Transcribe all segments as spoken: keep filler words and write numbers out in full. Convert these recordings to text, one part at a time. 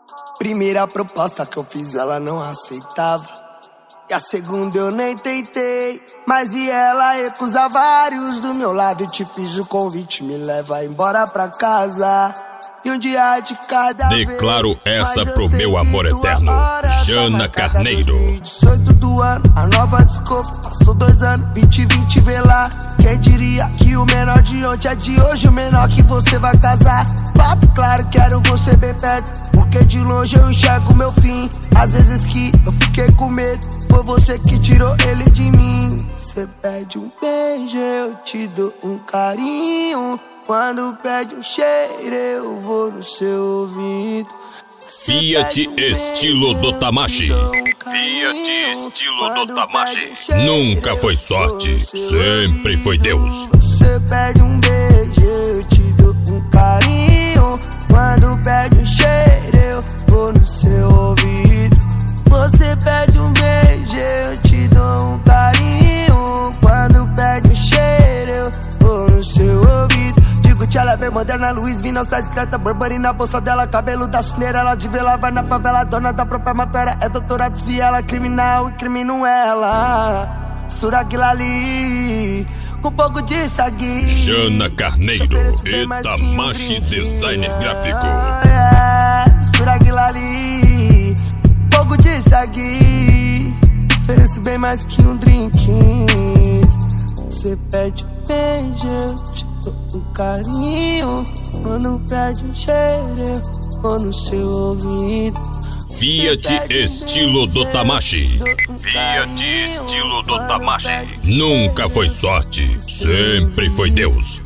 Primeira proposta que eu fiz, ela não aceitava. E a segunda eu nem tentei, mas vi ela recusar vários do meu lado. E te fiz o convite, me leva embora pra casa. E um dia de cada vez. Declaro essa pro meu amor eterno, Jana Carneiro. dezoito do ano, a nova desculpa, passou dois anos, vinte e vinte vê lá. Quem diria que o menor de ontem é de hoje o menor que você vai casar. Papo claro, quero você bem perto, porque de longe eu enxergo meu fim. Às vezes que eu fiquei com medo, foi você que tirou ele de mim. Você pede um beijo, eu te dou um carinho. Quando pede um cheiro, eu vou no seu ouvido. Fiat estilo do Tamashi. Fiat estilo do Tamashi. Nunca foi sorte, sempre foi Deus. Você pede um beijo, eu te dou um carinho. Quando pede um cheiro, eu vou no seu ouvido. Você pede um beijo, eu te dou um carinho. Quando pede um cheiro, eu vou no seu ouvido. Ela é bem moderna, Luiz V, não sai discreta. Burberry na bolsa dela, cabelo da cineira. Ela de vela, vai na favela, dona da própria matéria. É doutora, desvia ela, criminal e crimino ela. Mistura aquilo ali com um pouco de sangue. Jana Carneiro e Tamashi Designer Gráfico. É, mistura aquilo ali, um pouco de sangue. Ofereço bem mais que um drink. Você pede um beijo, eu te um carinho. Quando pede um cheiro, eu vou no seu ouvido. Fiat estilo do Tamashi. Fiat estilo do Tamashi. Nunca foi sorte, sempre foi Deus.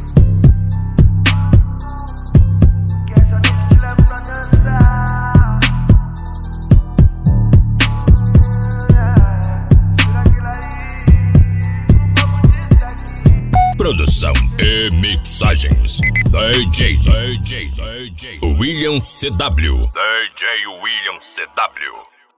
Produção e mixagens D J, D J, D J William C W. D J William C W.